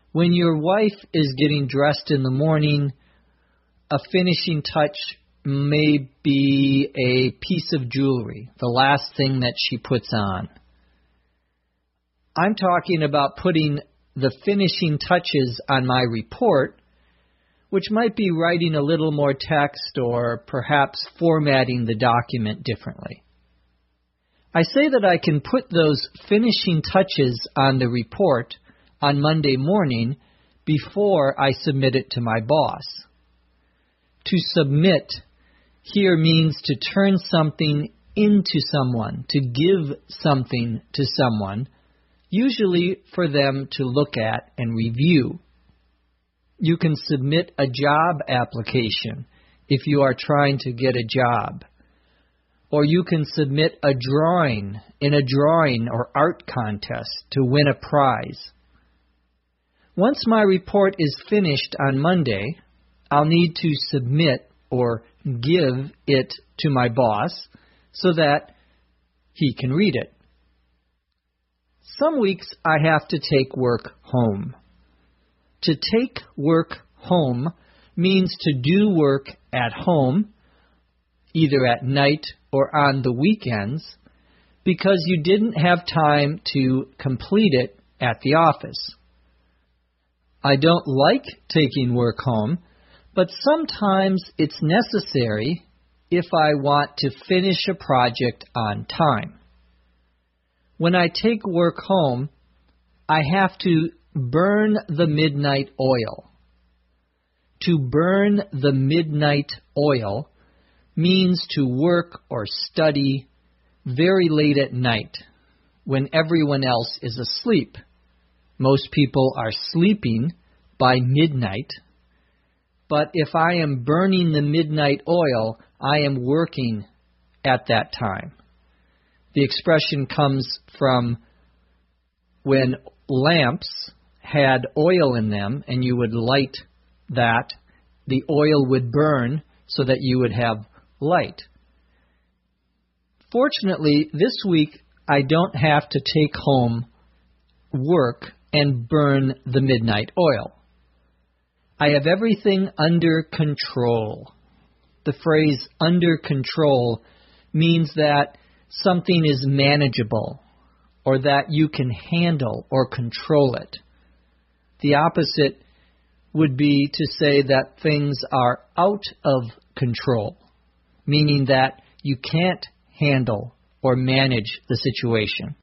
When your wife is getting dressed in the morning, a finishing touch may be a piece of jewelry, the last thing that she puts on. I'm talking about putting the finishing touches on my report, which might be writing a little more text or perhaps formatting the document differently. I say that I can put those finishing touches on the report on Monday morning before I submit it to my boss. To submit here means to turn something into someone, to give something to someone, usually for them to look at and review. You can submit a job application if you are trying to get a job. Or you can submit a drawing in a drawing or art contest to win a prize. Once my report is finished on Monday, I'll need to submit or give it to my boss so that he can read it. Some weeks I have to take work home. To take work home means to do work at home, either at night or on the weekends, because you didn't have time to complete it at the office. I don't like taking work home, but sometimes it's necessary if I want to finish a project on time. When I take work home, I have to burn the midnight oil. To burn the midnight oil means to work or study very late at night when everyone else is asleep. Most people are sleeping by midnight, but if I am burning the midnight oil, I am working at that time. The expression comes from when lamps had oil in them and you would light that, the oil would burn so that you would have light. Fortunately, this week I don't have to take home work and burn the midnight oil. I have everything under control. The phrase under control means that something is manageable or that you can handle or control it. The opposite would be to say that things are out of control, meaning that you can't handle or manage the situation.